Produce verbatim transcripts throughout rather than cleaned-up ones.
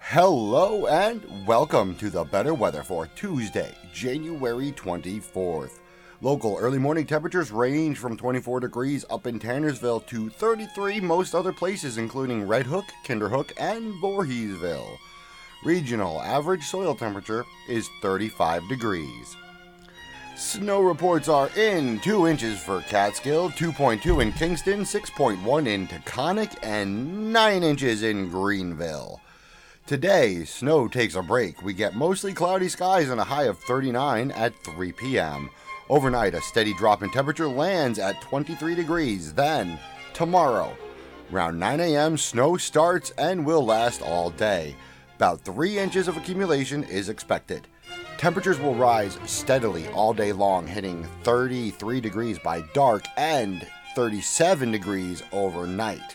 Hello and welcome to the better weather for Tuesday, January twenty-fourth. Local early morning temperatures range from twenty-four degrees up in Tannersville to thirty-three most other places including Red Hook, Kinderhook, and Voorheesville. Regional average soil temperature is thirty-five degrees. Snow reports are in two inches for Catskill, two point two in Kingston, six point one in Taconic, and nine inches in Greenville. Today, snow takes a break. We get mostly cloudy skies and a high of thirty-nine at three p.m. Overnight, a steady drop in temperature lands at twenty-three degrees. Then, tomorrow, around nine a.m., snow starts and will last all day. About three inches of accumulation is expected. Temperatures will rise steadily all day long, hitting thirty-three degrees by dark and thirty-seven degrees overnight.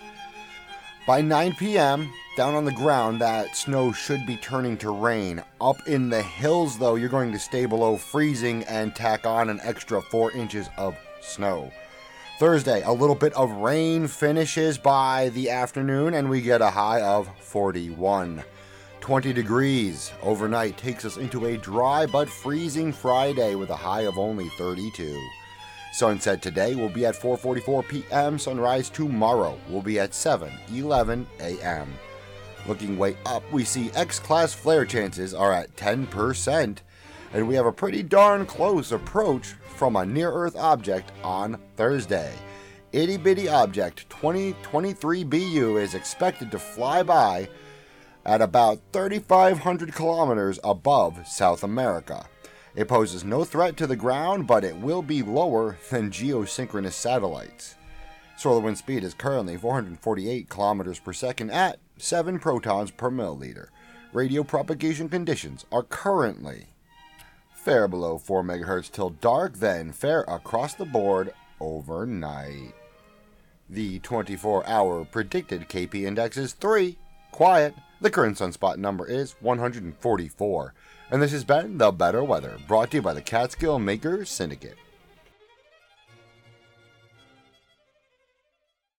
By nine p.m., down on the ground, that snow should be turning to rain. Up in the hills, though, you're going to stay below freezing and tack on an extra four inches of snow. Thursday, a little bit of rain finishes by the afternoon, and we get a high of forty-one. twenty degrees overnight takes us into a dry but freezing Friday with a high of only thirty-two. Sunset today will be at four forty-four p.m. Sunrise tomorrow will be at seven eleven a.m. Looking way up, we see X-class flare chances are at ten percent, and we have a pretty darn close approach from a near-Earth object on Thursday. Itty-bitty object twenty twenty-three B U is expected to fly by at about thirty-five hundred kilometers above South America. It poses no threat to the ground, but it will be lower than geosynchronous satellites. Solar wind speed is currently four hundred forty-eight kilometers per second at seven protons per milliliter. Radio propagation conditions are currently fair below four megahertz till dark, then fair across the board overnight. The twenty-four hour predicted K P index is three. Quiet. The current sunspot number is one hundred forty-four. And this has been The Better Weather, brought to you by the Catskill Makers Syndicate.